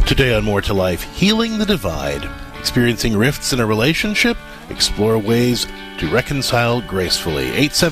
Today on More to Life, Healing the Divide. Experiencing rifts in a relationship? Explore ways to reconcile gracefully.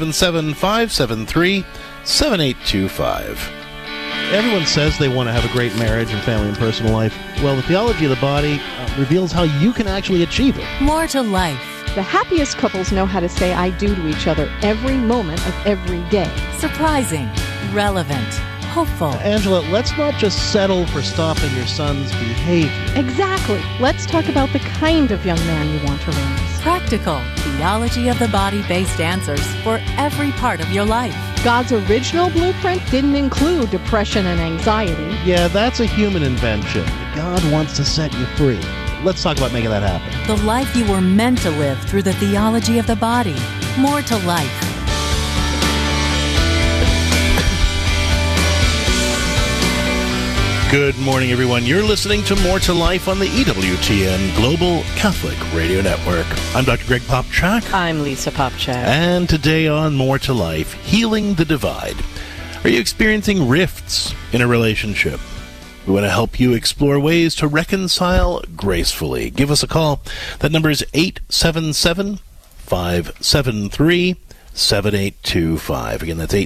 877-573-7825. Everyone says they want to have a great marriage and family and personal life. Well, the theology of the body reveals how you can actually achieve it. More to Life. The happiest couples know how to say I do to each other every moment of every day. Surprising, relevant, hopeful. Angela, let's not just settle for stopping your son's behavior. Exactly. Let's talk about the kind of young man you want to raise. Practical, theology of the body-based answers for every part of your life. God's original blueprint didn't include depression and anxiety. Yeah, that's a human invention. God wants to set you free. Let's talk about making that happen. The life you were meant to live through the theology of the body. More to Life. Good morning, everyone. You're listening to More to Life on the EWTN Global Catholic Radio Network. I'm Dr. Greg Popchak. I'm Lisa Popchak. And today on More to Life, Healing the Divide. Are you experiencing rifts in a relationship? We want to help you explore ways to reconcile gracefully. Give us a call. That number is 877-573-7825. Again, that's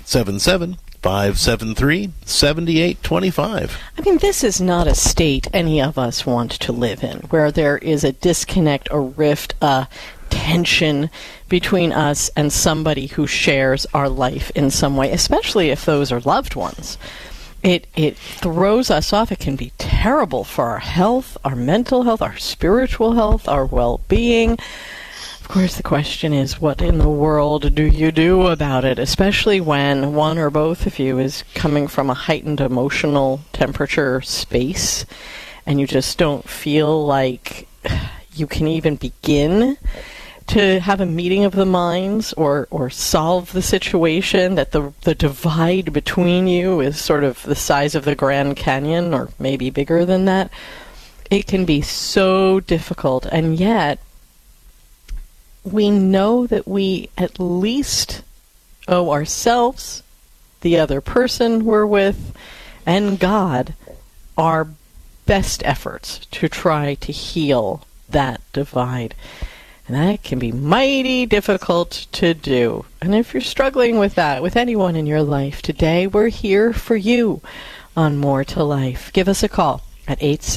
877-573-7825. I mean, this is not a state any of us want to live in, where there is a disconnect, a rift, a tension between us and somebody who shares our life in some way, especially if those are loved ones. It throws us off. It can be terrible for our health, our mental health, our spiritual health, our well-being. Of course, the question is, what in the world do you do about it, especially when one or both of you is coming from a heightened emotional temperature space and you just don't feel like you can even begin to have a meeting of the minds or solve the situation, that the divide between you is sort of the size of the Grand Canyon or maybe bigger than that. It can be so difficult, and yet we know that we at least owe ourselves, the other person we're with, and God our best efforts to try to heal that divide. And that can be mighty difficult to do. And if you're struggling with that, with anyone in your life today, we're here for you on More to Life. Give us a call at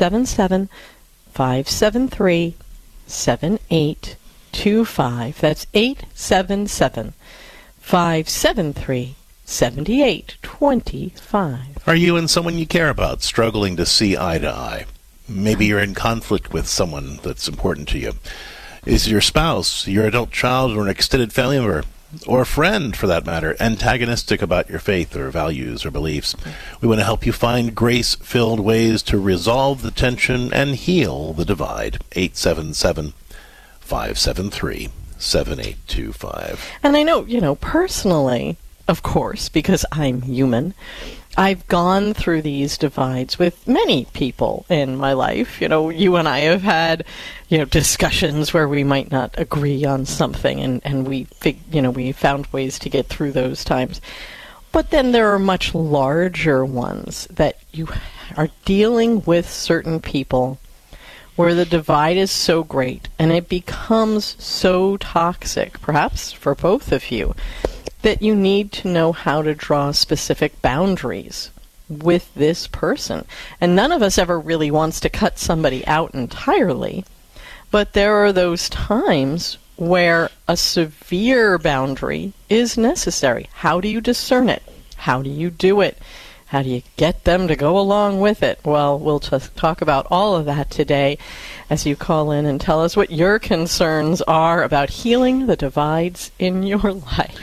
877-573-7825. That's 877-573-7825. Are you and someone you care about struggling to see eye to eye? Maybe you're in conflict with someone that's important to you. Is your spouse, your adult child, or an extended family member, or a friend, for that matter, antagonistic about your faith or values or beliefs? We want to help you find grace-filled ways to resolve the tension and heal the divide. 877-573-7825. And I know, personally, of course, because I'm human, I've gone through these divides with many people in my life. You and I have had, discussions where we might not agree on something, and we found ways to get through those times. But then there are much larger ones that you are dealing with certain people where the divide is so great and it becomes so toxic, perhaps for both of you, that you need to know how to draw specific boundaries with this person. And none of us ever really wants to cut somebody out entirely, but there are those times where a severe boundary is necessary. How do you discern it? How do you do it? How do you get them to go along with it? Well, we'll talk about all of that today as you call in and tell us what your concerns are about healing the divides in your life.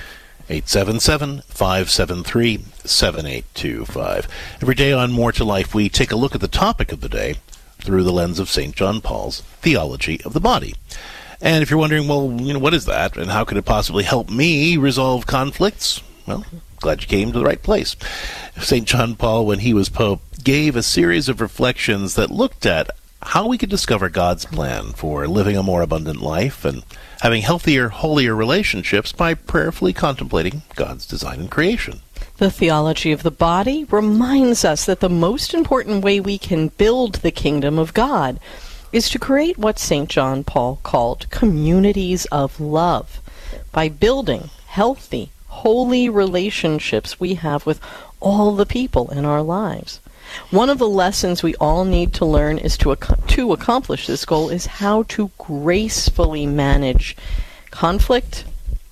877-573-7825. Every day on More to Life, we take a look at the topic of the day through the lens of St. John Paul's theology of the body. And if you're wondering, well, what is that, and how could it possibly help me resolve conflicts? Well, glad you came to the right place. St. John Paul, when he was Pope, gave a series of reflections that looked at how we could discover God's plan for living a more abundant life and having healthier, holier relationships by prayerfully contemplating God's design and creation. The theology of the body reminds us that the most important way we can build the kingdom of God is to create what St. John Paul called communities of love by building healthy, holy relationships we have with all the people in our lives. One of the lessons we all need to learn is to accomplish this goal is how to gracefully manage conflict,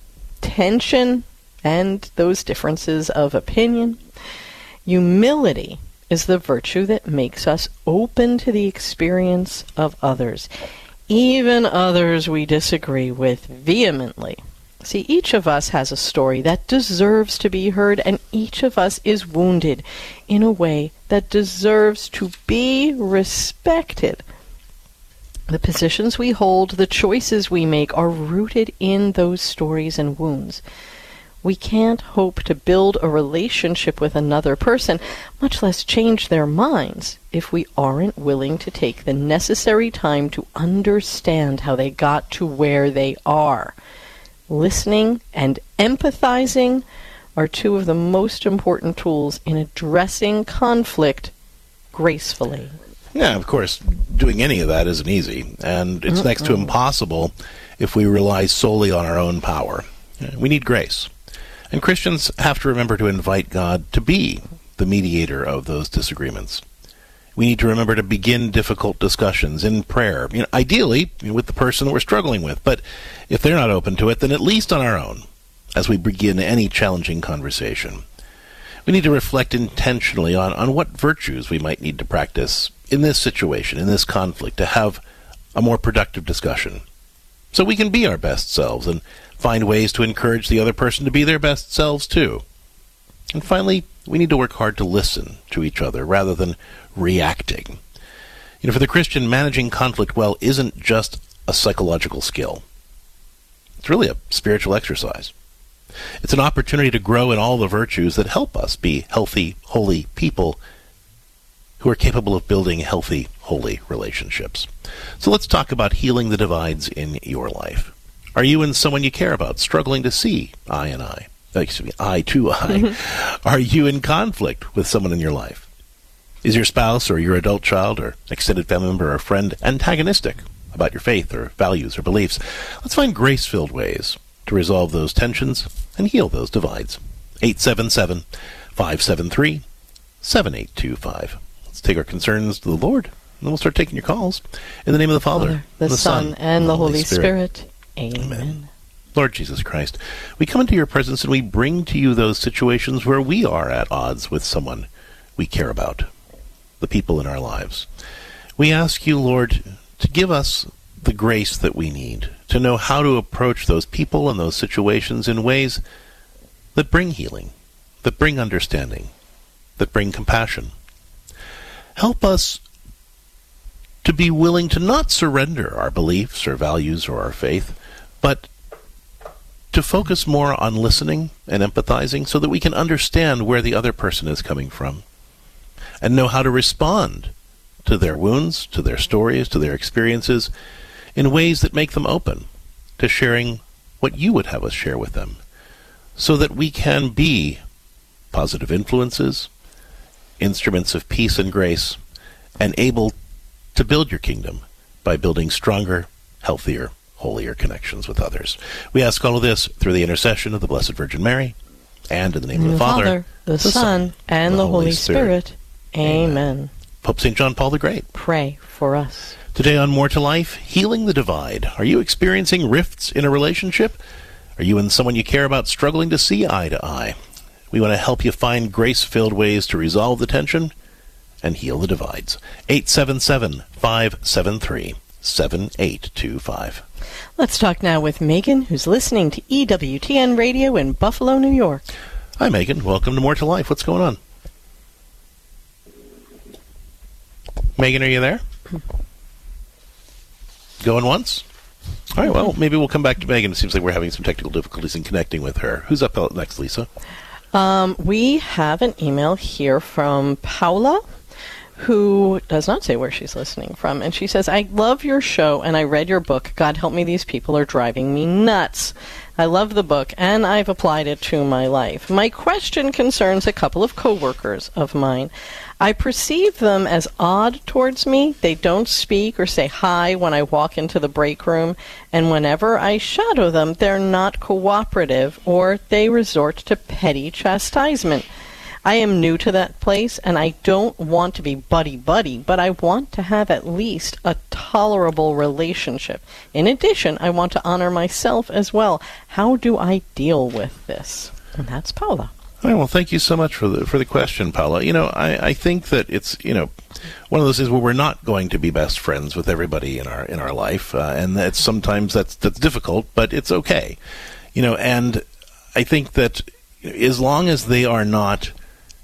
tension, and those differences of opinion. Humility is the virtue that makes us open to the experience of others, even others we disagree with vehemently. See, each of us has a story that deserves to be heard, and each of us is wounded in a way that deserves to be respected. The positions we hold, the choices we make, are rooted in those stories and wounds. We can't hope to build a relationship with another person, much less change their minds, if we aren't willing to take the necessary time to understand how they got to where they are. Listening and empathizing are two of the most important tools in addressing conflict gracefully. Yeah, of course, doing any of that isn't easy, and it's next to impossible if we rely solely on our own power. We need grace. And Christians have to remember to invite God to be the mediator of those disagreements. We need to remember to begin difficult discussions in prayer, ideally with the person we're struggling with. But if they're not open to it, then at least on our own, as we begin any challenging conversation. We need to reflect intentionally on what virtues we might need to practice in this situation, in this conflict, to have a more productive discussion, so we can be our best selves and find ways to encourage the other person to be their best selves too. And finally, we need to work hard to listen to each other rather than reacting. For the Christian, managing conflict well isn't just a psychological skill. It's really a spiritual exercise. It's an opportunity to grow in all the virtues that help us be healthy, holy people who are capable of building healthy, holy relationships. So let's talk about healing the divides in your life. Are you and someone you care about struggling to see eye to eye? Are you in conflict with someone in your life? Is your spouse or your adult child or extended family member or friend antagonistic about your faith or values or beliefs? Let's find grace-filled ways to resolve those tensions and heal those divides. 877-573-7825. Let's take our concerns to the Lord, and then we'll start taking your calls. In the name of the Father, the Son, and the Holy Spirit. Amen. Lord Jesus Christ, we come into your presence and we bring to you those situations where we are at odds with someone we care about, the people in our lives. We ask you, Lord, to give us the grace that we need to know how to approach those people and those situations in ways that bring healing, that bring understanding, that bring compassion. Help us to be willing to not surrender our beliefs or values or our faith, but to focus more on listening and empathizing so that we can understand where the other person is coming from and know how to respond to their wounds, to their stories, to their experiences in ways that make them open to sharing what you would have us share with them so that we can be positive influences, instruments of peace and grace, and able to build your kingdom by building stronger, healthier, holier connections with others. We ask all of this through the intercession of the Blessed Virgin Mary, and in the name of the Father, the Son, and the Holy Spirit. Amen. Pope St. John Paul the Great, pray for us. Today on More to Life, Healing the Divide. Are you experiencing rifts in a relationship? Are you and someone you care about struggling to see eye to eye? We want to help you find grace-filled ways to resolve the tension and heal the divides. 877-573-7825. Let's talk now with Megan, who's listening to EWTN Radio in Buffalo, New York. Hi, Megan. Welcome to More to Life. What's going on? Megan, are you there? Going once? All right, well, maybe we'll come back to Megan. It seems like we're having some technical difficulties in connecting with her. Who's up next, Lisa? We have an email here from Paula, who does not say where she's listening from. And she says, I love your show and I read your book. God help me, these people are driving me nuts. I love the book and I've applied it to my life. My question concerns a couple of coworkers of mine. I perceive them as odd towards me. They don't speak or say hi when I walk into the break room, and whenever I shadow them, they're not cooperative or they resort to petty chastisement. I am new to that place, and I don't want to be buddy-buddy, but I want to have at least a tolerable relationship. In addition, I want to honor myself as well. How do I deal with this? And that's Paula. All right, well, thank you so much for the question, Paula. I think that it's one of those things where we're not going to be best friends with everybody in our life, and that sometimes that's difficult, but it's okay. And I think that as long as they are not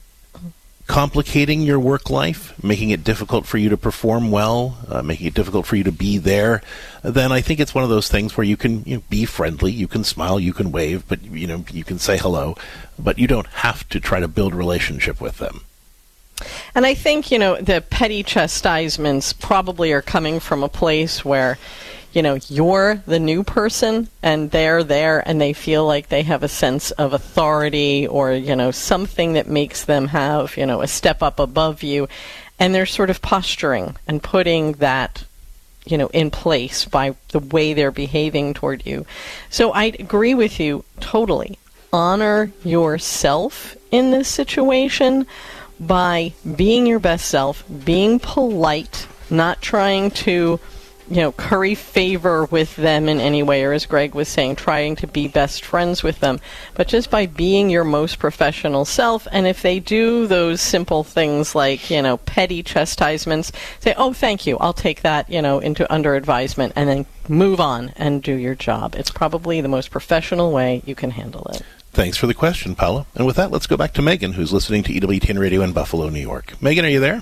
complicating your work life, making it difficult for you to perform well, making it difficult for you to be there, then I think it's one of those things where you can be friendly, you can smile, you can wave, but you can say hello, but you don't have to try to build a relationship with them. And I think, the petty chastisements probably are coming from a place where you're the new person and they're there and they feel like they have a sense of authority or, something that makes them have, a step up above you. And they're sort of posturing and putting that, in place by the way they're behaving toward you. So I agree with you totally. Honor yourself in this situation by being your best self, being polite, not trying to curry favor with them in any way, or as Greg was saying, trying to be best friends with them, but just by being your most professional self. And if they do those simple things like, petty chastisements, say, oh, thank you, I'll take that, under advisement, and then move on and do your job. It's probably the most professional way you can handle it. Thanks for the question, Paula. And with that, let's go back to Megan, who's listening to EWTN Radio in Buffalo, New York. Megan, are you there?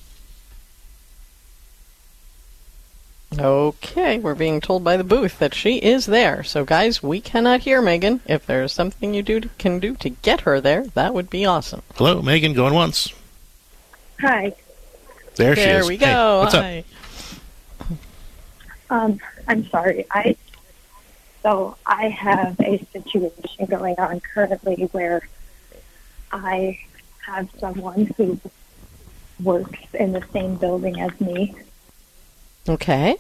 Okay, we're being told by the booth that she is there. So, guys, we cannot hear Megan. If there's something you can do to get her there, that would be awesome. Hello, Megan, going once. Hi. There she is. There we go. Hey, what's Hi. up? I'm sorry. So I have a situation going on currently where I have someone who works in the same building as me. Okay.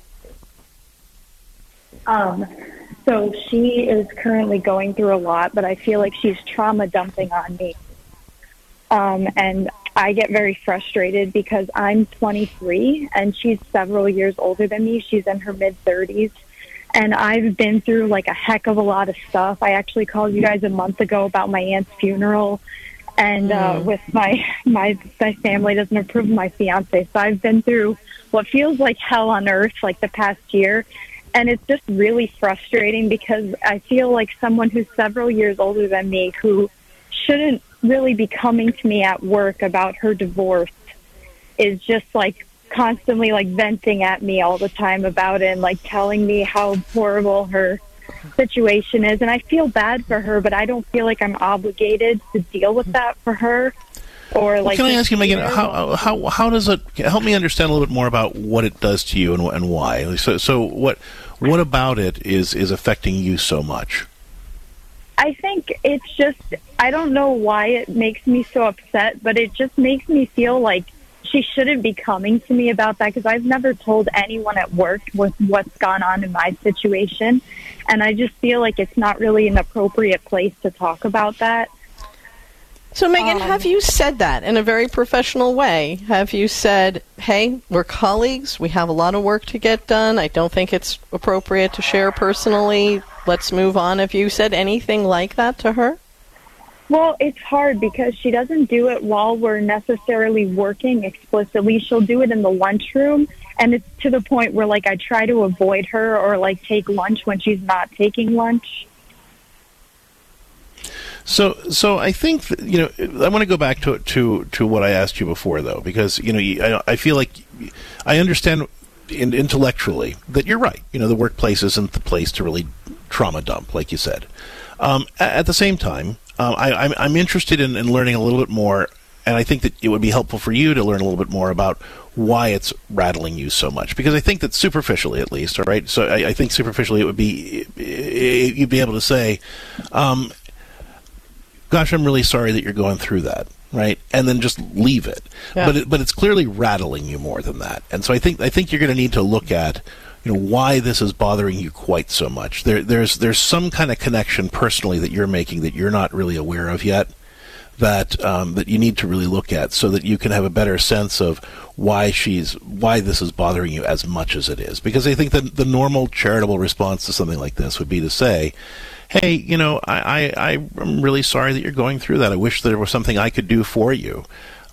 So she is currently going through a lot, but I feel like she's trauma dumping on me. And I get very frustrated because I'm 23 and she's several years older than me. She's in her mid-30s. And I've been through like a heck of a lot of stuff. I actually called you guys a month ago about my aunt's funeral. And with my family doesn't approve of my fiance. So I've been through what feels like hell on earth like the past year. And it's just really frustrating because I feel like someone who's several years older than me who shouldn't really be coming to me at work about her divorce is just like constantly like venting at me all the time about it and like telling me how horrible her situation is. And I feel bad for her, but I don't feel like I'm obligated to deal with that for her. Or like, can I ask you, Megan, how does it help me understand a little bit more about what it does to you and why? So what about it is affecting you so much? I think it's just, I don't know why it makes me so upset, but it just makes me feel like she shouldn't be coming to me about that because I've never told anyone at work with what's gone on in my situation. And I just feel like it's not really an appropriate place to talk about that. So, Megan, have you said that in a very professional way? Have you said, hey, we're colleagues, we have a lot of work to get done, I don't think it's appropriate to share personally, let's move on? Have you said anything like that to her? Well, it's hard because she doesn't do it while we're necessarily working explicitly. She'll do it in the lunchroom, and it's to the point where, like, I try to avoid her or, like, take lunch when she's not taking lunch. So I think that, I want to go back to what I asked you before, though, because I feel like I understand intellectually that you're right. The workplace isn't the place to really trauma dump, like you said. At the same time, I'm interested in learning a little bit more I think that it would be helpful for you to learn a little bit more about why it's rattling you so much. Because I think that superficially, at least, all right? So I think superficially it would be, you'd be able to say, gosh, I'm really sorry that you're going through that, right? And then just leave it. Yeah. But it's clearly rattling you more than that. And so I think you're going to need to look at, why this is bothering you quite so much. There's some kind of connection personally that you're making that you're not really aware of yet, that you need to really look at, so that you can have a better sense of why this is bothering you as much as it is. Because I think that the normal charitable response to something like this would be to say, hey, I'm really sorry that you're going through that. I wish there was something I could do for you.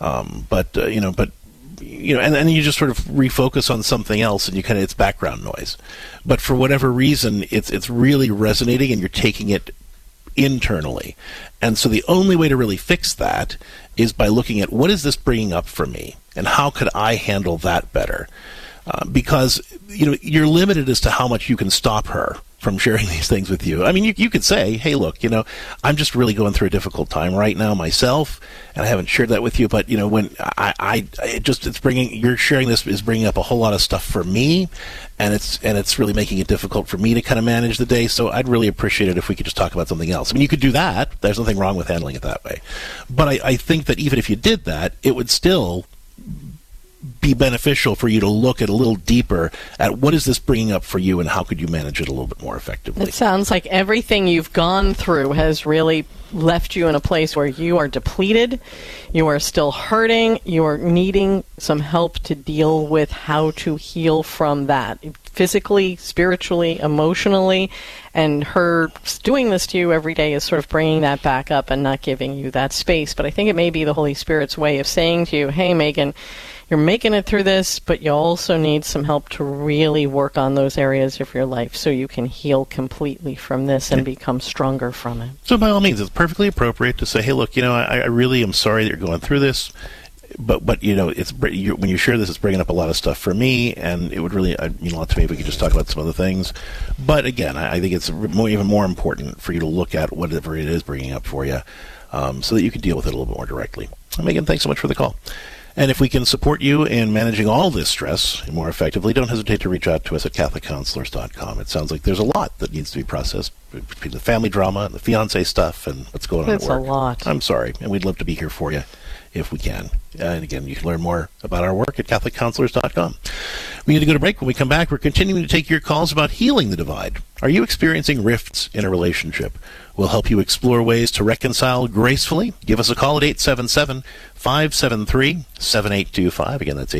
And then you just sort of refocus on something else, and it's background noise. But for whatever reason, it's really resonating, and you're taking it internally. And so the only way to really fix that is by looking at, what is this bringing up for me, and how could I handle that better? Because you're limited as to how much you can stop her from sharing these things with you. I mean, you could say, hey, look, I'm just really going through a difficult time right now myself, and I haven't shared that with you, but when you're sharing this is bringing up a whole lot of stuff for me, and it's really making it difficult for me to kind of manage the day, so I'd really appreciate it if we could just talk about something else. I mean, you could do that. There's nothing wrong with handling it that way. But I think that even if you did that, it would still be beneficial for you to look at a little deeper at what is this bringing up for you, and how could you manage it a little bit more effectively. It sounds like everything you've gone through has really left you in a place where you are depleted, you are still hurting, you are needing some help to deal with how to heal from that, physically, spiritually, emotionally, and her doing this to you every day is sort of bringing that back up and not giving you that space. But I think it may be the Holy Spirit's way of saying to you, hey, Megan, you're making it through this, but you also need some help to really work on those areas of your life so you can heal completely from this and become stronger from it. So by all means, it's perfectly appropriate to say, hey, look, I really am sorry that you're going through this, but when you share this, it's bringing up a lot of stuff for me, and it would really mean a lot to me if we could just talk about some other things. But again, I think it's even more important for you to look at whatever it is bringing up for you, so that you can deal with it a little bit more directly. Megan, thanks so much for the call. And if we can support you in managing all this stress more effectively, don't hesitate to reach out to us at CatholicCounselors.com. It sounds like there's a lot that needs to be processed between the family drama and the fiancé stuff and what's going on at work. That's a lot. I'm sorry, and we'd love to be here for you if we can. And again, you can learn more about our work at CatholicCounselors.com. We need to go to break. When we come back, we're continuing to take your calls about healing the divide. Are you experiencing rifts in a relationship? We'll help you explore ways to reconcile gracefully. Give us a call at 877-573-7825. Again, that's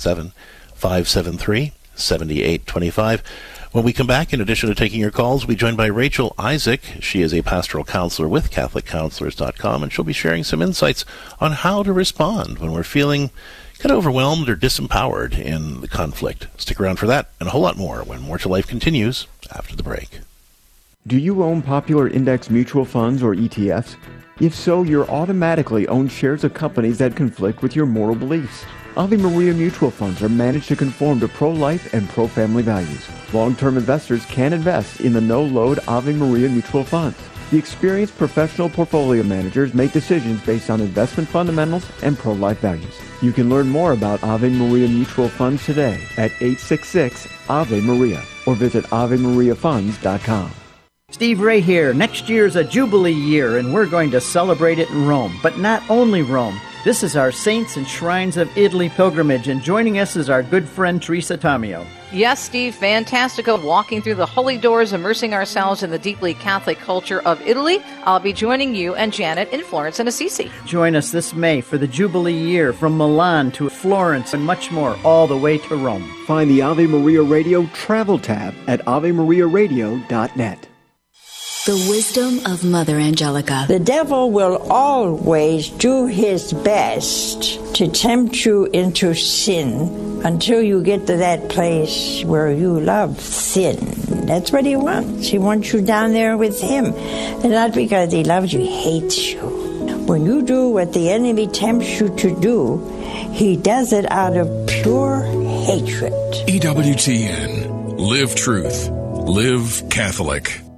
877-573-7825. When we come back, in addition to taking your calls, we'll be joined by Rachel Isaac. She is a pastoral counselor with CatholicCounselors.com, and she'll be sharing some insights on how to respond when we're feeling kind of overwhelmed or disempowered in the conflict. Stick around for that and a whole lot more when More to Life continues after the break. Do you own popular index mutual funds or ETFs? If so, you're automatically own shares of companies that conflict with your moral beliefs. Ave Maria mutual funds are managed to conform to pro-life and pro-family values. Long-term investors can invest in the no-load Ave Maria mutual funds. The experienced professional portfolio managers make decisions based on investment fundamentals and pro-life values. You can learn more about Ave Maria mutual funds today at 866-AVE-MARIA or visit AveMariaFunds.com. Steve Ray here. Next year's a Jubilee year, and we're going to celebrate it in Rome. But not only Rome. This is our Saints and Shrines of Italy pilgrimage, and joining us is our good friend Teresa Tamio. Yes, Steve, fantastical. Walking through the holy doors, immersing ourselves in the deeply Catholic culture of Italy. I'll be joining you and Janet in Florence and Assisi. Join us this May for the Jubilee year from Milan to Florence and much more, all the way to Rome. Find the Ave Maria Radio travel tab at AveMariaRadio.net. The wisdom of Mother Angelica. The devil will always do his best to tempt you into sin until you get to that place where you love sin. That's what he wants. He wants you down there with him. And not because he loves you, he hates you. When you do what the enemy tempts you to do, he does it out of pure hatred. EWTN. Live truth. Live Catholic.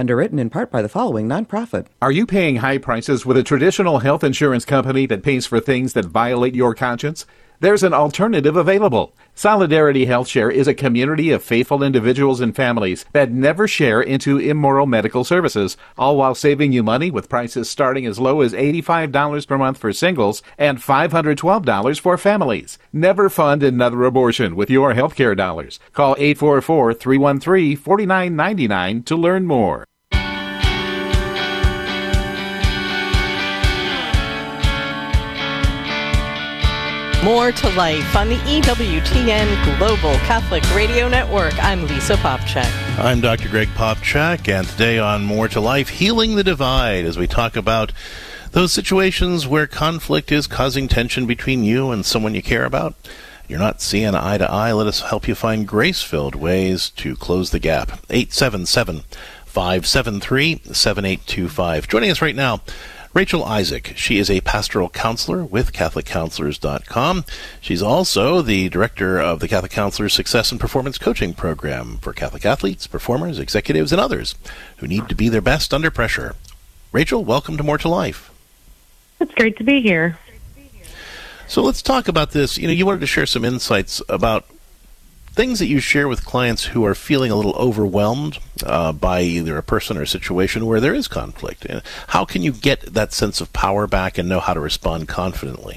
Underwritten in part by the following nonprofit. Are you paying high prices with a traditional health insurance company that pays for things that violate your conscience? There's an alternative available. Solidarity HealthShare is a community of faithful individuals and families that never share into immoral medical services, all while saving you money with prices starting as low as $85 per month for singles and $512 for families. Never fund another abortion with your healthcare dollars. Call 844-313-4999 to learn more. More to Life on the EWTN Global Catholic Radio Network. I'm Lisa Popcak. I'm Dr. Greg Popcak, and today on More to Life, Healing the Divide, as we talk about those situations where conflict is causing tension between you and someone you care about. You're not seeing eye to eye. Let us help you find grace-filled ways to close the gap. 877-573-7825. Joining us right now, Rachel Isaac. She is a pastoral counselor with CatholicCounselors.com. She's also the director of the Catholic Counselors Success and Performance Coaching Program for Catholic athletes, performers, executives, and others who need to be their best under pressure. Rachel, welcome to More to Life. It's great to be here. So let's talk about this. You wanted to share some insights about things that you share with clients who are feeling a little overwhelmed by either a person or a situation where there is conflict. And how can you get that sense of power back and know how to respond confidently?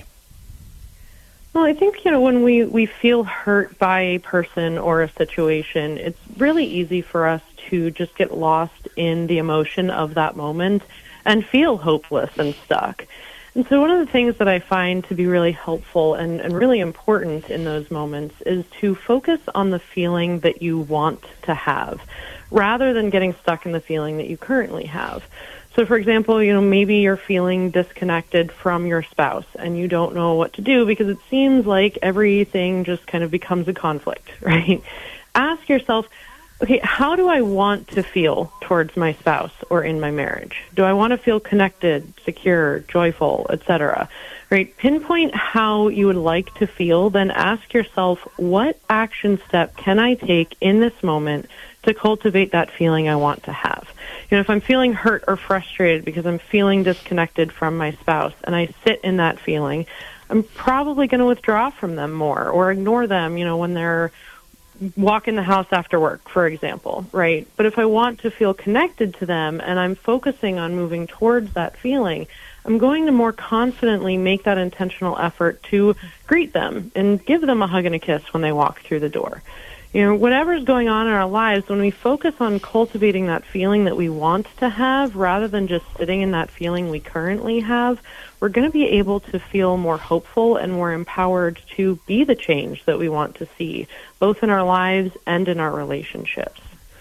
Well, I think, when we feel hurt by a person or a situation, it's really easy for us to just get lost in the emotion of that moment and feel hopeless and stuck. And so one of the things that I find to be really helpful and really important in those moments is to focus on the feeling that you want to have, rather than getting stuck in the feeling that you currently have. So, for example, maybe you're feeling disconnected from your spouse and you don't know what to do because it seems like everything just kind of becomes a conflict, right? Ask yourself, okay, how do I want to feel towards my spouse or in my marriage? Do I want to feel connected, secure, joyful, etc.? Right? Pinpoint how you would like to feel, then ask yourself, what action step can I take in this moment to cultivate that feeling I want to have? If I'm feeling hurt or frustrated because I'm feeling disconnected from my spouse and I sit in that feeling, I'm probably going to withdraw from them more or ignore them, when they're walking the house after work, for example, right? But if I want to feel connected to them and I'm focusing on moving towards that feeling, I'm going to more confidently make that intentional effort to greet them and give them a hug and a kiss when they walk through the door. Whatever's going on in our lives, when we focus on cultivating that feeling that we want to have rather than just sitting in that feeling we currently have, we're going to be able to feel more hopeful and more empowered to be the change that we want to see, both in our lives and in our relationships.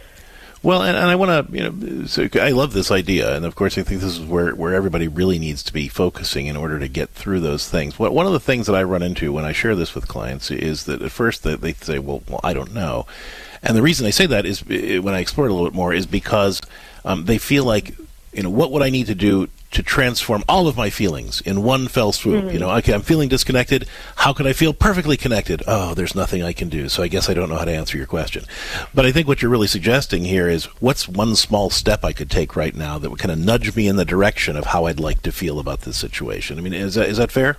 Well, and I want to, so I love this idea, and of course I think this is where everybody really needs to be focusing in order to get through those things. One of the things that I run into when I share this with clients is that at first they say, well, I don't know. And the reason they say that is, when I explore it a little bit more, is because they feel like, what would I need to do to transform all of my feelings in one fell swoop? Mm-hmm. Okay, I'm feeling disconnected. How could I feel perfectly connected? Oh, there's nothing I can do, so I guess I don't know how to answer your question. But I think what you're really suggesting here is, what's one small step I could take right now that would kind of nudge me in the direction of how I'd like to feel about this situation? I mean, is that fair?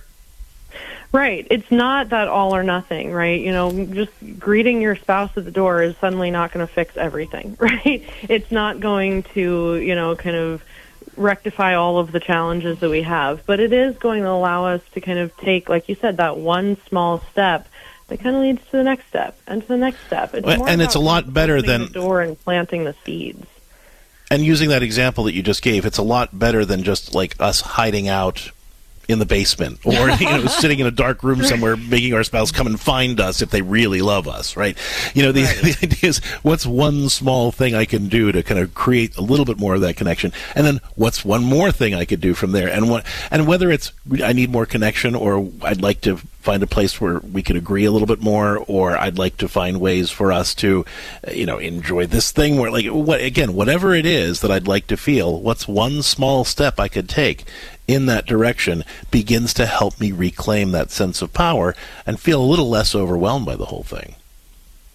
Right. It's not that all or nothing, right? Just greeting your spouse at the door is suddenly not going to fix everything, right? It's not going to, kind of rectify all of the challenges that we have, but it is going to allow us to kind of take, like you said, that one small step that kind of leads to the next step and to the next step. It's a lot better than the door and planting the seeds. And using that example that you just gave, it's a lot better than just like us hiding out in the basement or sitting in a dark room somewhere making our spouse come and find us if they really love us, right? The idea is, what's one small thing I can do to kind of create a little bit more of that connection, and then what's one more thing I could do from there, and whether it's I need more connection, or I'd like to find a place where we can agree a little bit more, or I'd like to find ways for us to enjoy this thing where, whatever it is that I'd like to feel, what's one small step I could take in that direction begins to help me reclaim that sense of power and feel a little less overwhelmed by the whole thing.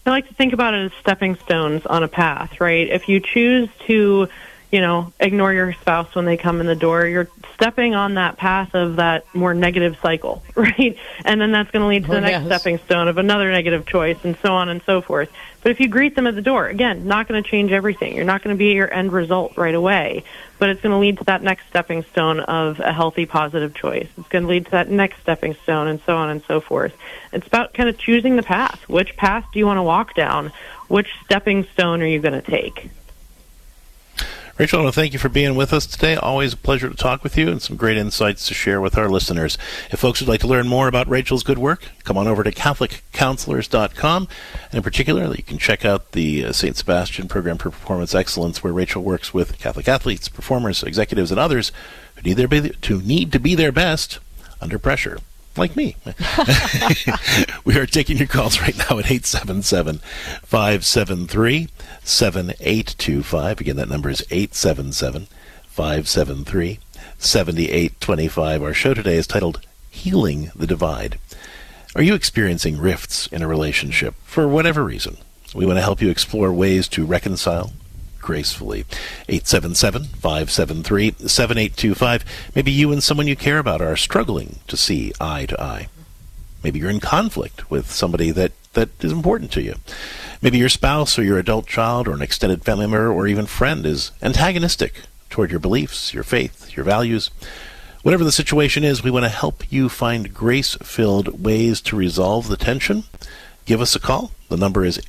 I like to think about it as stepping stones on a path, right? If you choose to, ignore your spouse when they come in the door, you're stepping on that path of that more negative cycle, right? And then that's going to lead to the next stepping stone of another negative choice, and so on and so forth. But if you greet them at the door, again, not going to change everything. You're not going to be at your end result right away, but it's going to lead to that next stepping stone of a healthy, positive choice. It's going to lead to that next stepping stone, and so on and so forth. It's about kind of choosing the path. Which path do you want to walk down? Which stepping stone are you going to take? Rachel, I want to thank you for being with us today. Always a pleasure to talk with you and some great insights to share with our listeners. If folks would like to learn more about Rachel's good work, come on over to CatholicCounselors.com. And in particular, you can check out the St. Sebastian Program for Performance Excellence, where Rachel works with Catholic athletes, performers, executives, and others who need to be their best under pressure. Like me. We are taking your calls right now at 877-573-7825. Again, that number is 877-573-7825. Our show today is titled Healing the Divide. Are you experiencing rifts in a relationship for whatever reason? We want to help you explore ways to reconcile gracefully. 877-573-7825. Maybe you and someone you care about are struggling to see eye to eye. Maybe you're in conflict with somebody that is important to you. Maybe your spouse or your adult child or an extended family member or even friend is antagonistic toward your beliefs, your faith, your values. Whatever the situation is, we want to help you find grace-filled ways to resolve the tension. Give us a call. The number is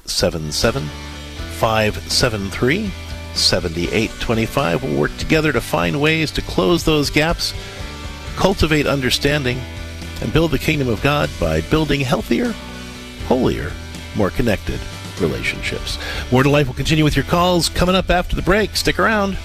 877-573-7825. We'll work together to find ways to close those gaps, cultivate understanding, and build the kingdom of God by building healthier, holier, more connected relationships. More to Life will continue with your calls coming up after the break. Stick around.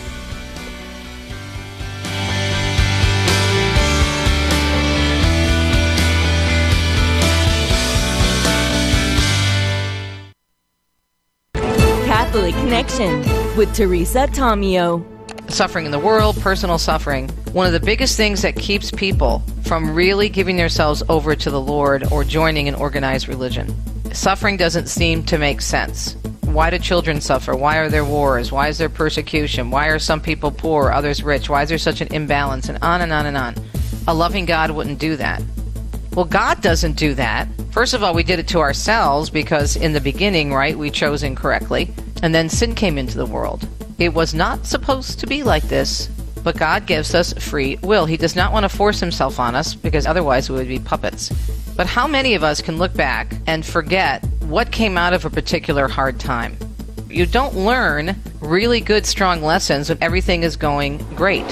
Catholic Connection with Teresa Tomeo. Suffering in the world, personal suffering. One of the biggest things that keeps people from really giving themselves over to the Lord or joining an organized religion. Suffering doesn't seem to make sense. Why do children suffer? Why are there wars? Why is there persecution? Why are some people poor, others rich? Why is there such an imbalance? And on and on and on. A loving God wouldn't do that. Well, God doesn't do that. First of all, we did it to ourselves because in the beginning, right, we chose incorrectly. And then sin came into the world. It was not supposed to be like this, but God gives us free will. He does not want to force himself on us because otherwise we would be puppets. But how many of us can look back and forget what came out of a particular hard time? You don't learn really good, strong lessons when everything is going great.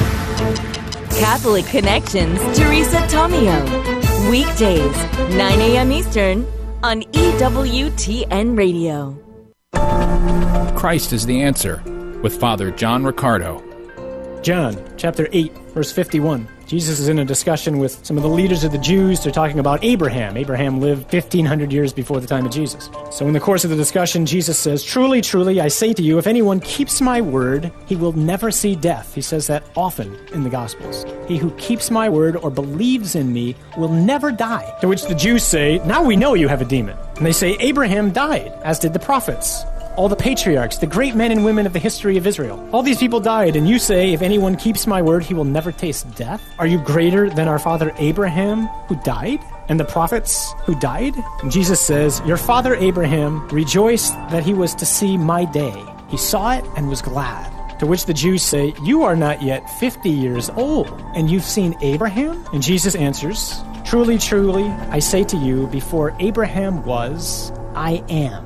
Catholic Connections, Teresa Tomeo. Weekdays, 9 a.m. Eastern on EWTN Radio. Christ is the Answer with Father John Riccardo. John, chapter 8, verse 51. Jesus is in a discussion with some of the leaders of the Jews. They're talking about Abraham. Abraham lived 1,500 years before the time of Jesus. So in the course of the discussion, Jesus says, "Truly, truly, I say to you, if anyone keeps my word, he will never see death." He says that often in the Gospels. "He who keeps my word or believes in me will never die." To which the Jews say, "Now we know you have a demon." And they say, "Abraham died, as did the prophets. All the patriarchs, the great men and women of the history of Israel. All these people died, and you say, if anyone keeps my word, he will never taste death? Are you greater than our father Abraham, who died? And the prophets who died?" And Jesus says, "Your father Abraham rejoiced that he was to see my day. He saw it and was glad." To which the Jews say, "You are not yet 50 years old, and you've seen Abraham?" And Jesus answers, "Truly, truly, I say to you, before Abraham was, I am."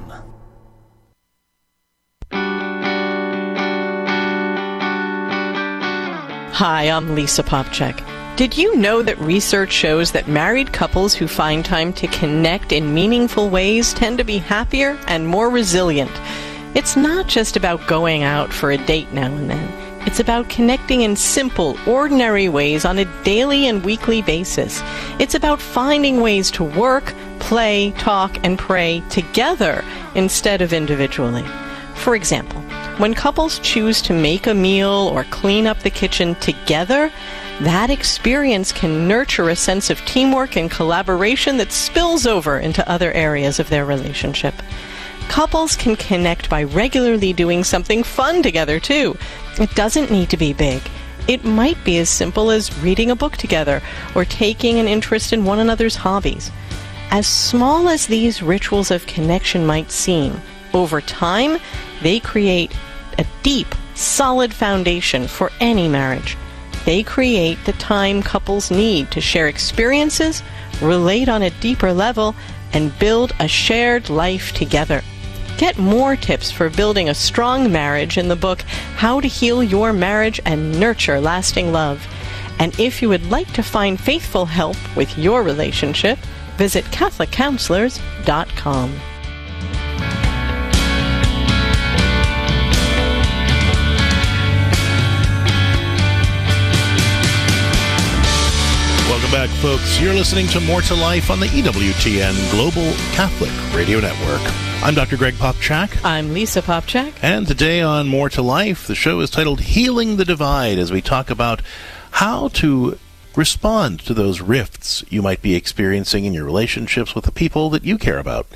Hi, I'm Lisa Popchak. Did you know that research shows that married couples who find time to connect in meaningful ways tend to be happier and more resilient? It's not just about going out for a date now and then. It's about connecting in simple, ordinary ways on a daily and weekly basis. It's about finding ways to work, play, talk, and pray together instead of individually. For example, When couples choose to make a meal or clean up the kitchen together, that experience can nurture a sense of teamwork and collaboration that spills over into other areas of their relationship. Couples can connect by regularly doing something fun together, too. It doesn't need to be big. It might be as simple as reading a book together or taking an interest in one another's hobbies. As small as these rituals of connection might seem, over time, they create a deep, solid foundation for any marriage. They create the time couples need to share experiences, relate on a deeper level, and build a shared life together. Get more tips for building a strong marriage in the book, How to Heal Your Marriage and Nurture Lasting Love. And if you would like to find faithful help with your relationship, visit CatholicCounselors.com. Welcome back, folks. You're listening to More to Life on the EWTN Global Catholic Radio Network. I'm Dr. Greg Popchak. I'm Lisa Popchak. And today on More to Life, the show is titled Healing the Divide, as we talk about how to respond to those rifts you might be experiencing in your relationships with the people that you care about.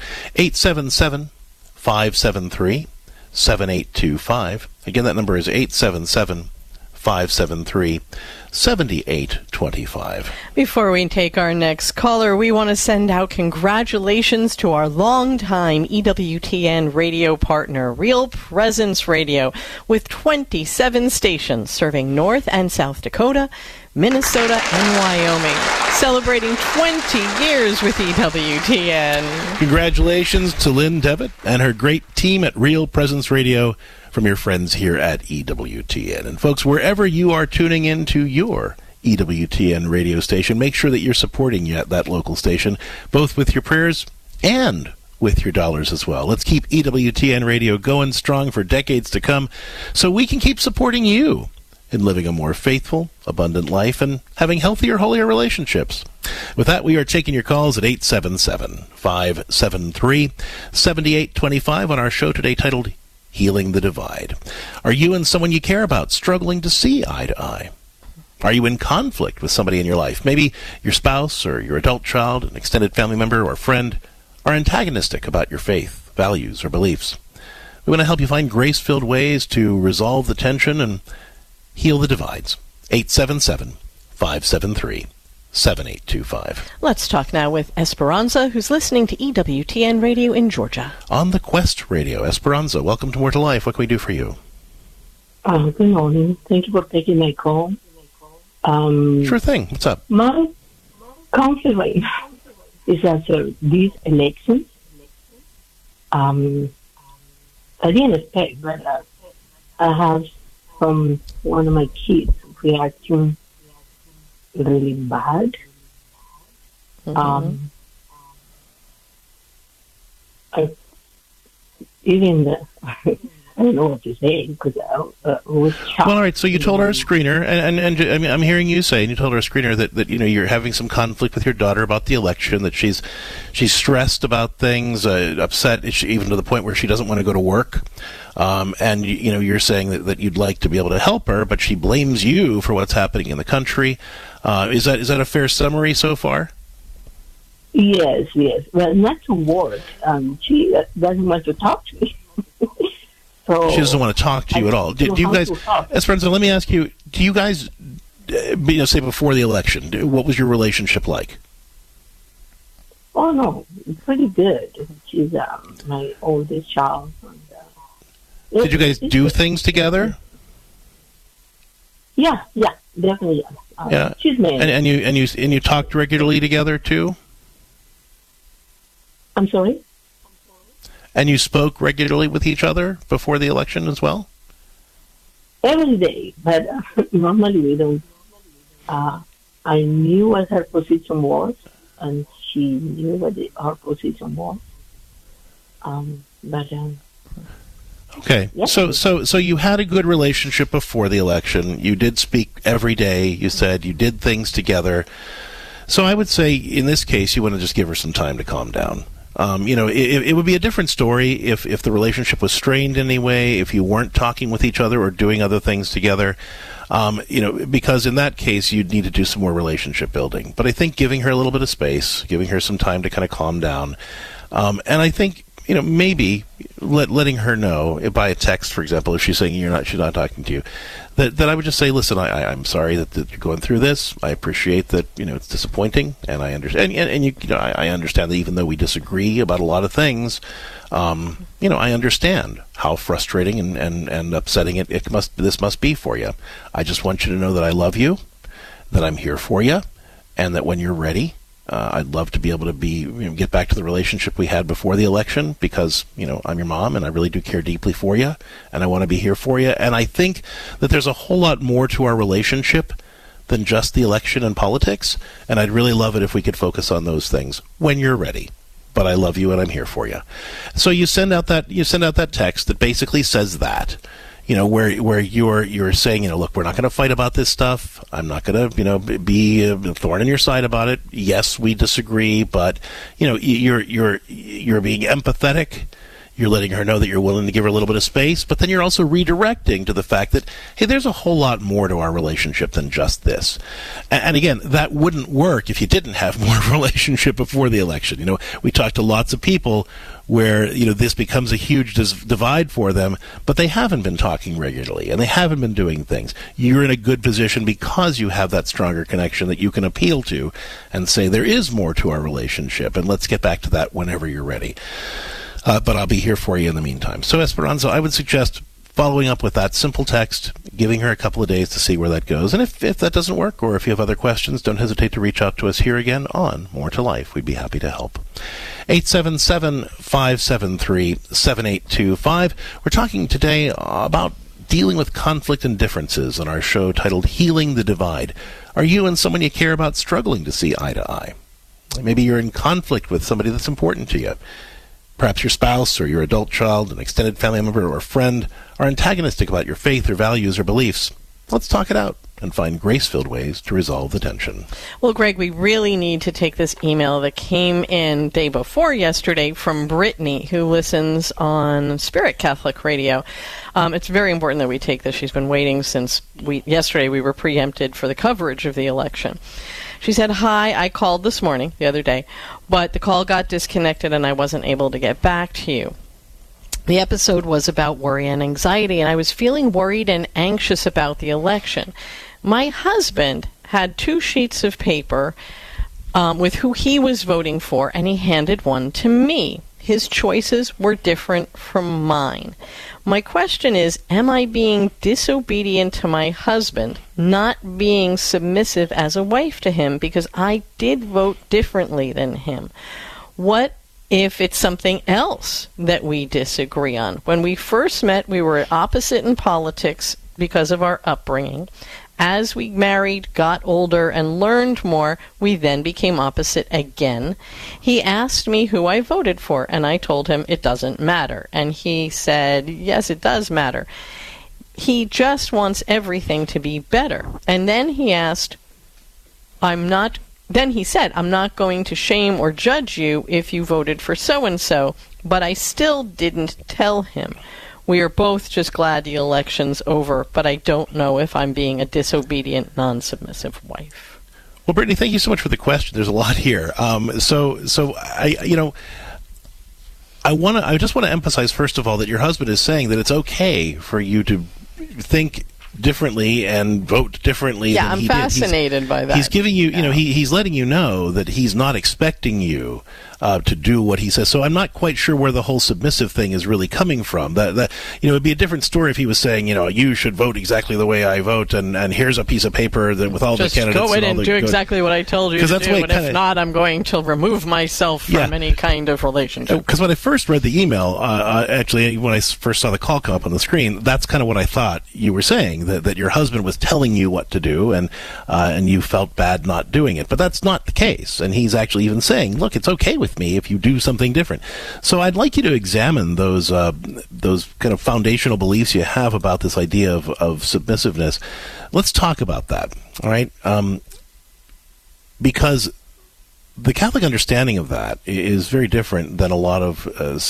877-573-7825. Again, that number is 877-573-7825. Before we take our next caller, we want to send out congratulations to our longtime EWTN radio partner, Real Presence Radio, with 27 stations serving North and South Dakota, Minnesota, and Wyoming, celebrating 20 years with EWTN. Congratulations to Lynn Devitt and her great team at Real Presence Radio from your friends here at EWTN. And folks, wherever you are tuning into your EWTN radio station, make sure that you're supporting that local station, both with your prayers and with your dollars as well. Let's keep EWTN radio going strong for decades to come so we can keep supporting you in living a more faithful, abundant life and having healthier, holier relationships. With that, we are taking your calls at 877-573-7825 on our show today titled Healing the Divide. Are you and someone you care about struggling to see eye to eye? Are you in conflict with somebody in your life? Maybe your spouse or your adult child, an extended family member or friend, are antagonistic about your faith, values, or beliefs. We want to help you find grace-filled ways to resolve the tension and heal the divides. 877-573-7825. Let's talk now with Esperanza, who's listening to EWTN Radio in Georgia. On the Quest Radio. Esperanza, welcome to More to Life. What can we do for you? Good morning. Thank you for taking my call. Sure thing. What's up? My conflict is after this election. I didn't expect, but I have from one of my kids reacting really bad. I don't know what to say because I was shocked. Well, all right. So you told our screener, and I mean, I'm hearing you say, and you told our screener that you're having some conflict with your daughter about the election, that she's stressed about things, upset, even to the point where she doesn't want to go to work. And you're saying that you'd like to be able to help her, but she blames you for what's happening in the country. Is that a fair summary so far? Yes. Well, not to work. She doesn't want to talk to me. So she doesn't want to talk to you at all. Do you guys, Esperanza, let me ask you, do you guys, say before the election, what was your relationship like? Oh, no, pretty good. She's my oldest child. Did you guys do things together? Yeah, definitely. Yeah. She's married. And you talked regularly together too? I'm sorry? And you spoke regularly with each other before the election as well? Every day, but normally we don't. I knew what her position was, and she knew what our position was. Okay, yeah. So you had a good relationship before the election. You did speak every day. You said you did things together. So I would say in this case, you want to just give her some time to calm down. It would be a different story if the relationship was strained in any way, if you weren't talking with each other or doing other things together. Because in that case, you'd need to do some more relationship building. But I think giving her a little bit of space, giving her some time to kind of calm down, and I think, maybe letting her know by a text, for example, if she's saying she's not talking to you, that I would just say, listen, I'm sorry that you're going through this. I appreciate that, it's disappointing, and I understand, and I understand that even though we disagree about a lot of things, I understand how frustrating and upsetting this must be for you. I just want you to know that I love you, that I'm here for you, and that when you're ready, I'd love to be able to get back to the relationship we had before the election, because, I'm your mom and I really do care deeply for you and I want to be here for you. And I think that there's a whole lot more to our relationship than just the election and politics. And I'd really love it if we could focus on those things when you're ready. But I love you and I'm here for you. So you send out that text that basically says that. Where you're saying, look, we're not going to fight about this stuff. I'm not going to, be a thorn in your side about it. Yes, we disagree, but you're being empathetic. You're letting her know that you're willing to give her a little bit of space, but then you're also redirecting to the fact that, hey, there's a whole lot more to our relationship than just this. And again, that wouldn't work if you didn't have more relationship before the election. We talked to lots of people where, this becomes a huge divide for them, but they haven't been talking regularly and they haven't been doing things. You're in a good position because you have that stronger connection that you can appeal to and say, there is more to our relationship, and let's get back to that whenever you're ready. But I'll be here for you in the meantime. So, Esperanza, I would suggest following up with that simple text, giving her a couple of days to see where that goes. And if that doesn't work, or if you have other questions, don't hesitate to reach out to us here again on More to Life. We'd be happy to help. 877-573-7825. We're talking today about dealing with conflict and differences on our show titled Healing the Divide. Are you and someone you care about struggling to see eye to eye? Maybe you're in conflict with somebody that's important to you. Perhaps your spouse or your adult child, an extended family member or a friend are antagonistic about your faith or values or beliefs. Let's talk it out and find grace-filled ways to resolve the tension. Well, Greg, we really need to take this email that came in day before yesterday from Brittany, who listens on Spirit Catholic Radio. It's very important that we take this. She's been waiting since yesterday we were preempted for the coverage of the election. She said, hi, I called this morning, the other day, but the call got disconnected and I wasn't able to get back to you. The episode was about worry and anxiety, and I was feeling worried and anxious about the election. My husband had 2 sheets of paper with who he was voting for, and he handed one to me. His choices were different from mine. My question is, am I being disobedient to my husband, not being submissive as a wife to him, because I did vote differently than him? What if it's something else that we disagree on? When we first met, we were opposite in politics because of our upbringing. As we married, got older, and learned more, we then became opposite again. He asked me who I voted for, and I told him it doesn't matter. And he said, yes, it does matter. He just wants everything to be better. And then he asked, Then he said, I'm not going to shame or judge you if you voted for so-and-so, but I still didn't tell him. We are both just glad the election's over, but I don't know if I'm being a disobedient, non-submissive wife. Well, Brittany, thank you so much for the question. There's a lot here. I just want to emphasize, first of all, that your husband is saying that it's okay for you to think differently and vote differently. Yeah, I'm fascinated by that. He's giving you, he's letting you know that he's not expecting you to do what he says. So I'm not quite sure where the whole submissive thing is really coming from. That it'd be a different story if he was saying, you should vote exactly the way I vote, and here's a piece of paper that with all just the candidates. Go in and do exactly what I told you to that's do, and if not, I'm going to remove myself from any kind of relationship. Because when I first read the email, actually, when I first saw the call come up on the screen, that's kind of what I thought you were saying, that your husband was telling you what to do, and you felt bad not doing it. But that's not the case, and he's actually even saying, look, it's okay with me if you do something different. So I'd like you to examine those kind of foundational beliefs you have about this idea of the Catholic understanding of that is very different than a lot of,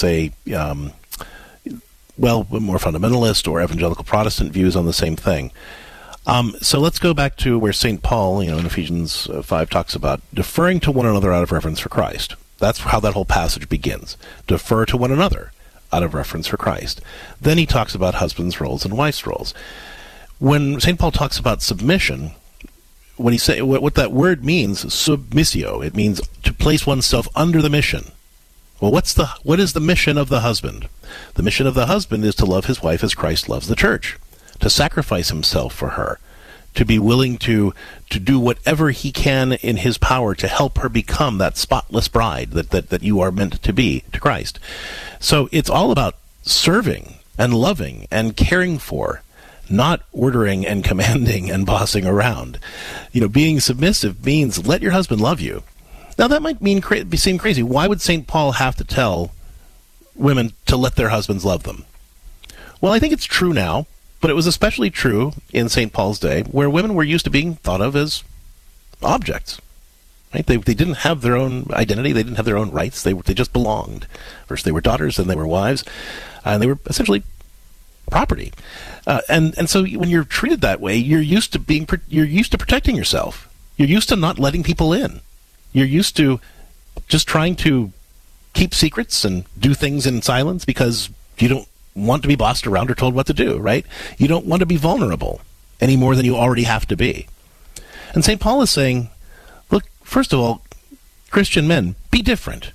more fundamentalist or evangelical Protestant views on the same thing. So let's go back to where St. Paul, in Ephesians 5 talks about deferring to one another out of reverence for Christ. That's how that whole passage begins. Defer to one another out of reverence for Christ. Then he talks about husbands' roles and wives' roles. When St. Paul talks about submission, what that word means, submissio, it means to place oneself under the mission. Well, what is the mission of the husband? The mission of the husband is to love his wife as Christ loves the church, to sacrifice himself for her, to be willing to do whatever he can in his power to help her become that spotless bride that you are meant to be to Christ. So it's all about serving and loving and caring for, not ordering and commanding and bossing around. Being submissive means let your husband love you. Now that might seem crazy. Why would St. Paul have to tell women to let their husbands love them? Well, I think it's true now, but it was especially true in St. Paul's day, where women were used to being thought of as objects. Right? They didn't have their own identity. They didn't have their own rights. They just belonged. First they were daughters, then they were wives, and they were essentially property. And so when you're treated that way, you're used to protecting yourself. You're used to not letting people in. You're used to just trying to keep secrets and do things in silence because you don't want to be bossed around or told what to do, right? You don't want to be vulnerable any more than you already have to be. And St. Paul is saying, look, first of all, Christian men, be different.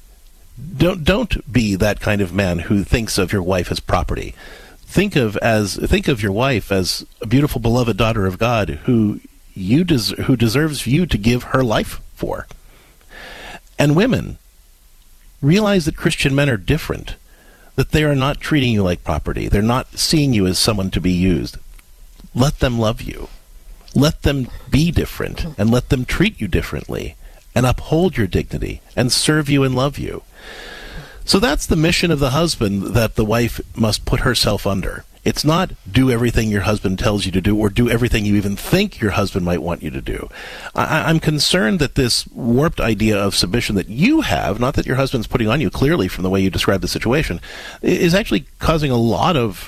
Don't be that kind of man who thinks of your wife as property. Think of your wife as a beautiful, beloved daughter of God who deserves you to give her life for. And women, realize that Christian men are different, that they are not treating you like property. They're not seeing you as someone to be used. Let them love you. Let them be different, and let them treat you differently, and uphold your dignity, and serve you and love you. So that's the mission of the husband that the wife must put herself under. It's not do everything your husband tells you to do or do everything you even think your husband might want you to do. I'm concerned that this warped idea of submission that you have, not that your husband's putting on you clearly from the way you describe the situation, is actually causing a lot of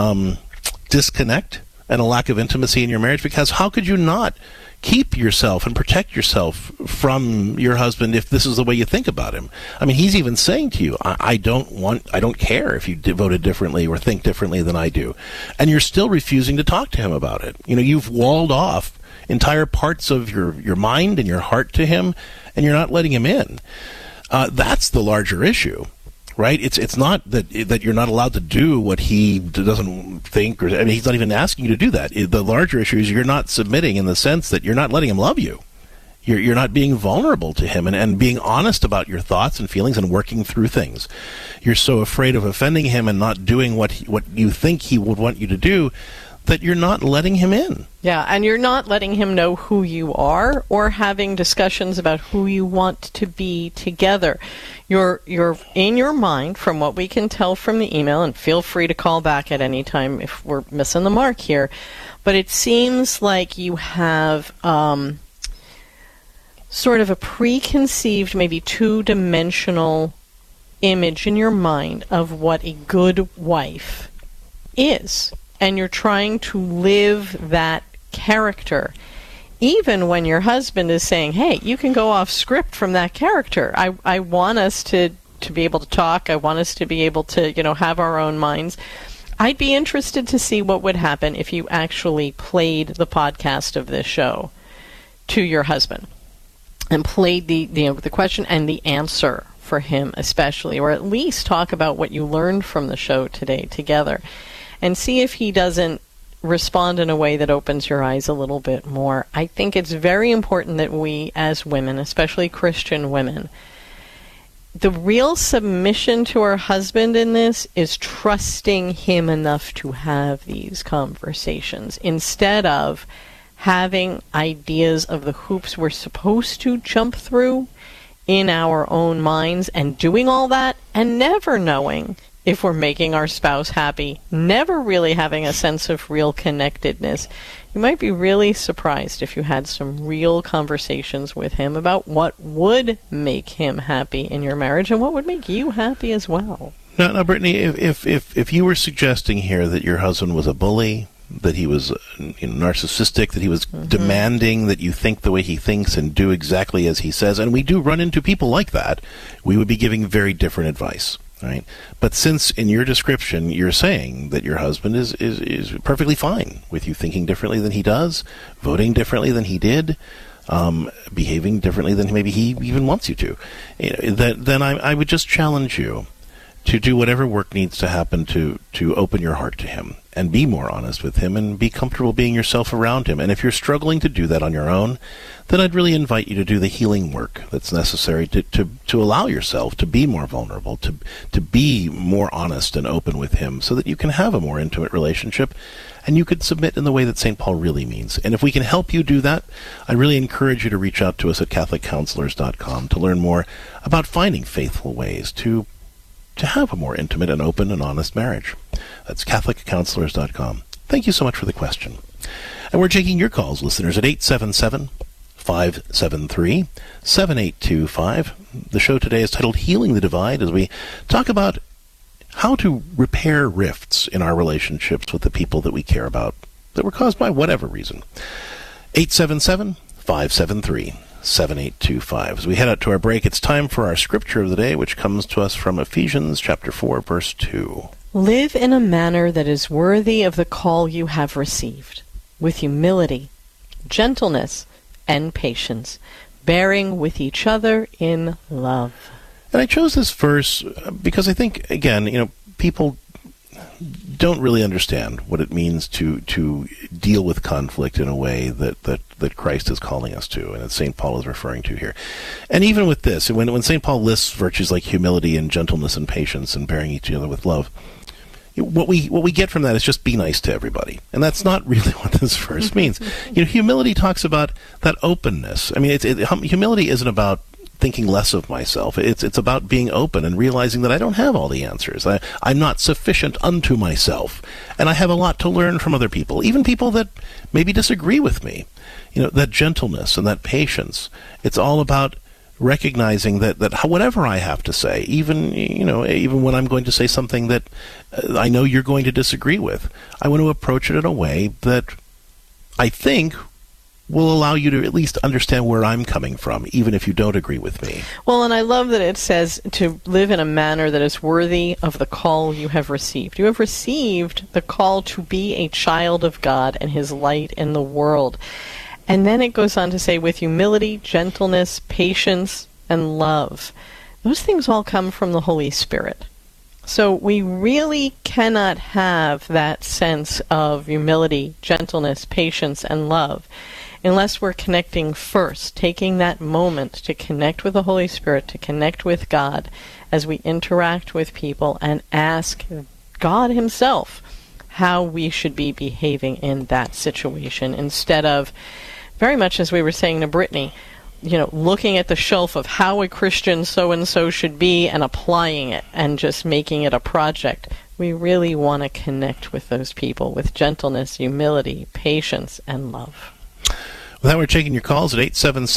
disconnect and a lack of intimacy in your marriage, because how could you not keep yourself and protect yourself from your husband if this is the way you think about him? I mean, he's even saying to you, I don't care if you voted differently or think differently than I do. And you're still refusing to talk to him about it. You've walled off entire parts of your mind and your heart to him, and you're not letting him in. That's the larger issue. Right? It's not that you're not allowed to do what he doesn't think, he's not even asking you to do that. The larger issue is you're not submitting in the sense that you're not letting him love you. You're not being vulnerable to him and being honest about your thoughts and feelings and working through things. You're so afraid of offending him and not doing what you think he would want you to do that you're not letting him in. Yeah, and you're not letting him know who you are or having discussions about who you want to be together. You're in your mind, from what we can tell from the email, and feel free to call back at any time if we're missing the mark here, but it seems like you have sort of a preconceived, maybe two-dimensional image in your mind of what a good wife is. And you're trying to live that character, even when your husband is saying, hey, you can go off script from that character. I want us to be able to talk. I want us to be able to, have our own minds. I'd be interested to see what would happen if you actually played the podcast of this show to your husband and played the question and the answer for him especially, or at least talk about what you learned from the show today together. And see if he doesn't respond in a way that opens your eyes a little bit more. I think it's very important that we, as women, especially Christian women, the real submission to our husband in this is trusting him enough to have these conversations instead of having ideas of the hoops we're supposed to jump through in our own minds and doing all that and never knowing if we're making our spouse happy, never really having a sense of real connectedness, you might be really surprised if you had some real conversations with him about what would make him happy in your marriage and what would make you happy as well. Now, Brittany, if you were suggesting here that your husband was a bully, that he was narcissistic, that he was demanding that you think the way he thinks and do exactly as he says, and we do run into people like that, we would be giving very different advice, right? But since in your description you're saying that your husband is perfectly fine with you thinking differently than he does, voting differently than he did, behaving differently than maybe he even wants you to, then I would just challenge you to do whatever work needs to happen to open your heart to him and be more honest with him and be comfortable being yourself around him. And if you're struggling to do that on your own, then I'd really invite you to do the healing work that's necessary to allow yourself to be more vulnerable, to be more honest and open with him so that you can have a more intimate relationship and you could submit in the way that St. Paul really means. And if we can help you do that, I really encourage you to reach out to us at CatholicCounselors.com to learn more about finding faithful ways to have a more intimate and open and honest marriage. That's CatholicCounselors.com. Thank you so much for the question. And we're taking your calls, listeners, at 877-573-7825. The show today is titled Healing the Divide, as we talk about how to repair rifts in our relationships with the people that we care about that were caused by whatever reason. 877-573-7825. As we head out to our break, it's time for our scripture of the day, which comes to us from Ephesians chapter 4, verse 2. Live in a manner that is worthy of the call you have received, with humility, gentleness, and patience, bearing with each other in love. And I chose this verse because I think, again, people don't really understand what it means to deal with conflict in a way that Christ is calling us to, and that St. Paul is referring to here. And even with this, when St. Paul lists virtues like humility and gentleness and patience and bearing each other with love, what we get from that is just be nice to everybody. And that's not really what this verse means. Humility talks about that openness. I mean, humility isn't about thinking less of myself. It's about being open and realizing that I don't have all the answers. I'm not sufficient unto myself. And I have a lot to learn from other people, even people that maybe disagree with me. That gentleness and that patience. It's all about recognizing that whatever I have to say, even when I'm going to say something that I know you're going to disagree with, I want to approach it in a way that I think will allow you to at least understand where I'm coming from, even if you don't agree with me. Well, and I love that it says to live in a manner that is worthy of the call you have received. You have received the call to be a child of God and his light in the world. And then it goes on to say, with humility, gentleness, patience, and love. Those things all come from the Holy Spirit. So we really cannot have that sense of humility, gentleness, patience, and love unless we're connecting first, taking that moment to connect with the Holy Spirit, to connect with God as we interact with people and ask God himself how we should be behaving in that situation, instead of, very much as we were saying to Brittany, looking at the shelf of how a Christian so-and-so should be and applying it and just making it a project. We really want to connect with those people with gentleness, humility, patience, and love. Well, now we're taking your calls at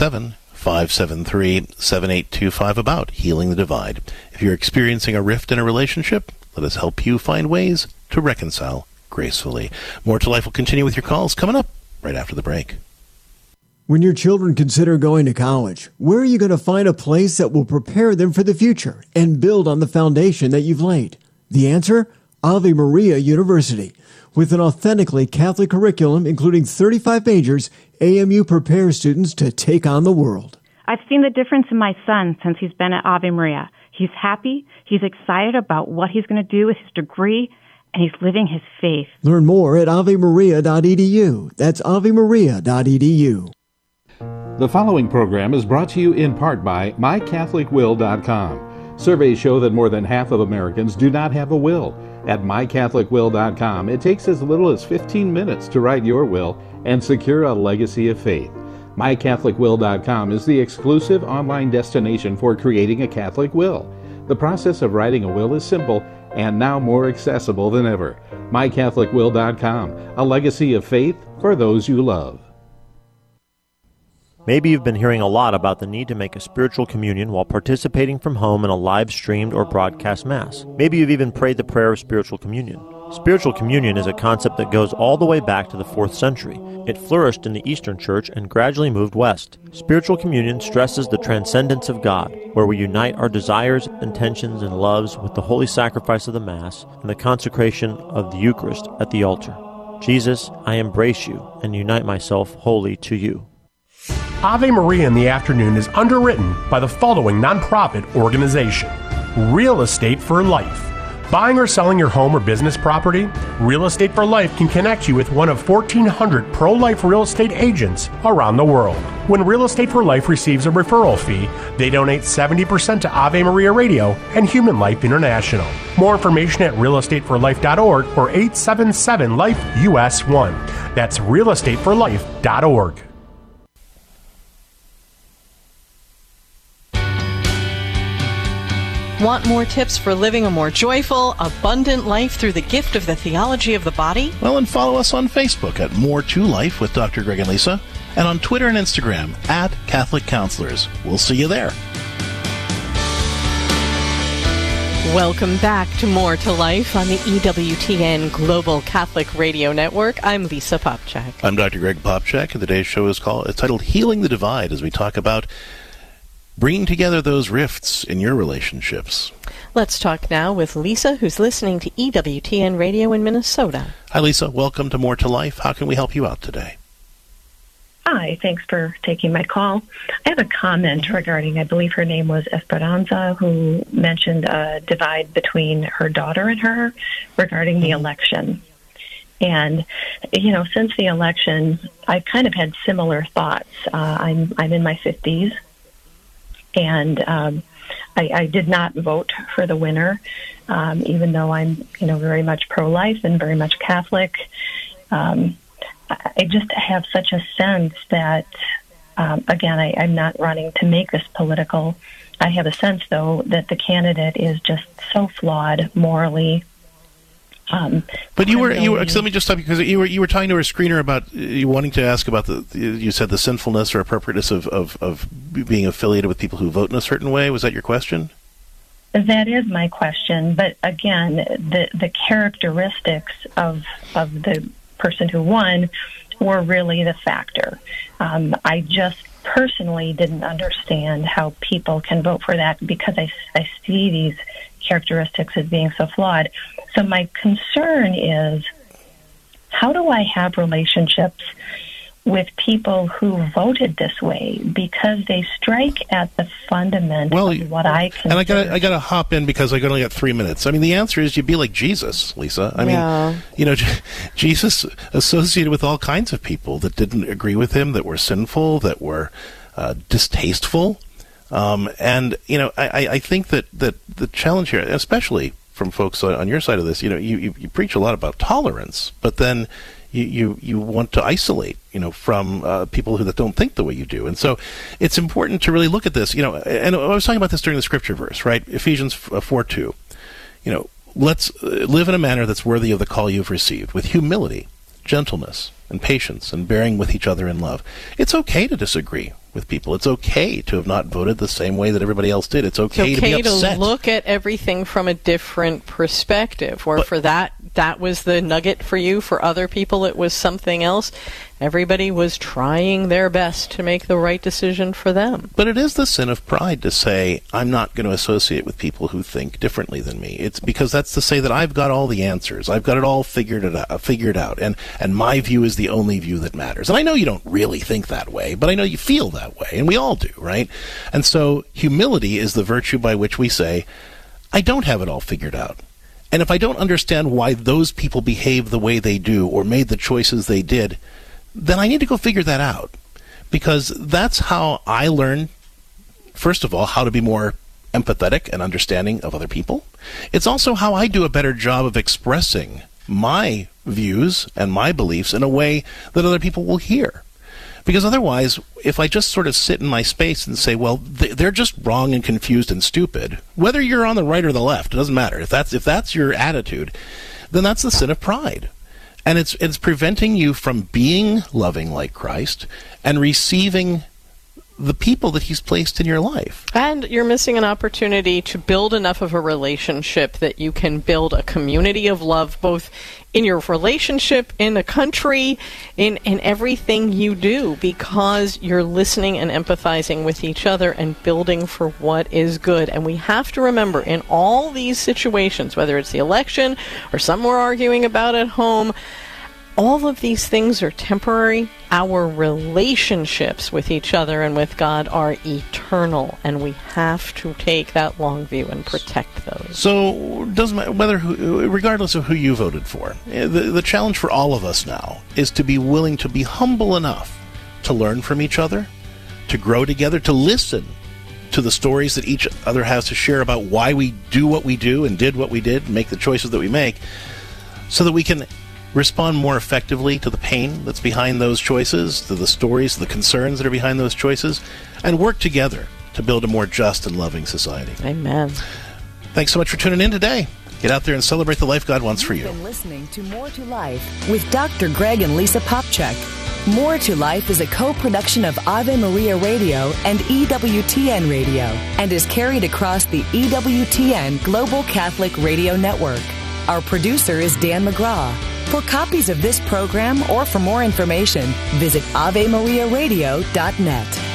877-573-7825 about Healing the Divide. If you're experiencing a rift in a relationship, let us help you find ways to reconcile gracefully. More to Life will continue with your calls coming up right after the break. When your children consider going to college, where are you going to find a place that will prepare them for the future and build on the foundation that you've laid? The answer? Ave Maria University. With an authentically Catholic curriculum, including 35 majors, AMU prepares students to take on the world. I've seen the difference in my son since he's been at Ave Maria. He's happy, he's excited about what he's going to do with his degree, and he's living his faith. Learn more at avemaria.edu. That's avemaria.edu. The following program is brought to you in part by MyCatholicWill.com. Surveys show that more than half of Americans do not have a will. At MyCatholicWill.com, it takes as little as 15 minutes to write your will and secure a legacy of faith. MyCatholicWill.com is the exclusive online destination for creating a Catholic will. The process of writing a will is simple and now more accessible than ever. MyCatholicWill.com, a legacy of faith for those you love. Maybe you've been hearing a lot about the need to make a spiritual communion while participating from home in a live-streamed or broadcast Mass. Maybe you've even prayed the prayer of spiritual communion. Spiritual communion is a concept that goes all the way back to the 4th century. It flourished in the Eastern Church and gradually moved west. Spiritual communion stresses the transcendence of God, where we unite our desires, intentions, and loves with the holy sacrifice of the Mass and the consecration of the Eucharist at the altar. Jesus, I embrace you and unite myself wholly to you. Ave Maria in the Afternoon is underwritten by the following nonprofit organization: Real Estate for Life. Buying or selling your home or business property? Real Estate for Life can connect you with one of 1,400 pro-life real estate agents around the world. When Real Estate for Life receives a referral fee, they donate 70% to Ave Maria Radio and Human Life International. More information at realestateforlife.org or 877-LIFE-US1. That's realestateforlife.org. Want more tips for living a more joyful, abundant life through the gift of the theology of the body? Well, and follow us on Facebook at More to Life with Dr. Greg and Lisa, and on Twitter and Instagram at Catholic Counselors. We'll see you there. Welcome back to More to Life on the EWTN Global Catholic Radio Network. I'm Lisa Popchak. I'm Dr. Greg Popchak, and today's show is titled Healing the Divide, as we talk about bringing together those rifts in your relationships. Let's talk now with Lisa, who's listening to EWTN Radio in Minnesota. Hi, Lisa. Welcome to More to Life. How can we help you out today? Hi, thanks for taking my call. I have a comment regarding, I believe her name was Esperanza, who mentioned a divide between her daughter and her regarding the election. And, since the election, I've kind of had similar thoughts. I'm in my 50s. And I did not vote for the winner, even though I'm, very much pro-life and very much Catholic. I just have such a sense that, again, I'm not running to make this political. I have a sense, though, that the candidate is just so flawed morally. But you were. So let me just stop you, because you were talking to our screener about you wanting to ask about you said the sinfulness or appropriateness of being affiliated with people who vote in a certain way. Was that your question? That is my question. But again, the characteristics of the person who won were really the factor. I just personally didn't understand how people can vote for that, because I see these characteristics as being so flawed. So my concern is, how do I have relationships with people who voted this way, because they strike at the fundament of what I consider. And I gotta hop in because I only got 3 minutes. I mean, the answer is you'd be like Jesus, Lisa. I mean, Jesus associated with all kinds of people that didn't agree with him, that were sinful, that were distasteful. And I think that the challenge here, especially from folks on your side of this, you preach a lot about tolerance, but then you want to isolate, from people that don't think the way you do. And so it's important to really look at this, and I was talking about this during the scripture verse, right? Ephesians 4:2. Let's live in a manner that's worthy of the call you've received, with humility, gentleness, and patience, and bearing with each other in love. It's okay to disagree with people. It's okay to have not voted the same way that everybody else did. It's okay to be upset. To look at everything from a different perspective, or for that was the nugget for you. For other people, it was something else. Everybody was trying their best to make the right decision for them. But it is the sin of pride to say, I'm not going to associate with people who think differently than me. It's because that's to say that I've got all the answers. I've got it all figured out. And my view is the only view that matters. And I know you don't really think that way, but I know you feel that way. And we all do, right? And so humility is the virtue by which we say, I don't have it all figured out. And if I don't understand why those people behave the way they do or made the choices they did, then I need to go figure that out. Because that's how I learn, first of all, how to be more empathetic and understanding of other people. It's also how I do a better job of expressing my views and my beliefs in a way that other people will hear. Because otherwise, if I just sort of sit in my space and say, well, they're just wrong and confused and stupid, whether you're on the right or the left, it doesn't matter. If that's your attitude, then that's the sin of pride. And it's preventing you from being loving like Christ and receiving the people that he's placed in your life. And you're missing an opportunity to build enough of a relationship that you can build a community of love, both in your relationship, in the country, in everything you do, because you're listening and empathizing with each other and building for what is good. And we have to remember, in all these situations, whether it's the election or something we're arguing about at home, all of these things are temporary. Our relationships with each other and with God are eternal, and we have to take that long view and protect those. So, doesn't matter regardless of who you voted for, the challenge for all of us now is to be willing to be humble enough to learn from each other, to grow together, to listen to the stories that each other has to share about why we do what we do and did what we did and make the choices that we make, so that we can respond more effectively to the pain that's behind those choices, to the stories, the concerns that are behind those choices, and work together to build a more just and loving society. Amen. Thanks so much for tuning in today. Get out there and celebrate the life God wants for you. You've been listening to More to Life with Dr. Greg and Lisa Popchak. More to Life is a co-production of Ave Maria Radio and EWTN Radio and is carried across the EWTN Global Catholic Radio Network. Our producer is Dan McGraw. For copies of this program or for more information, visit AveMariaRadio.net.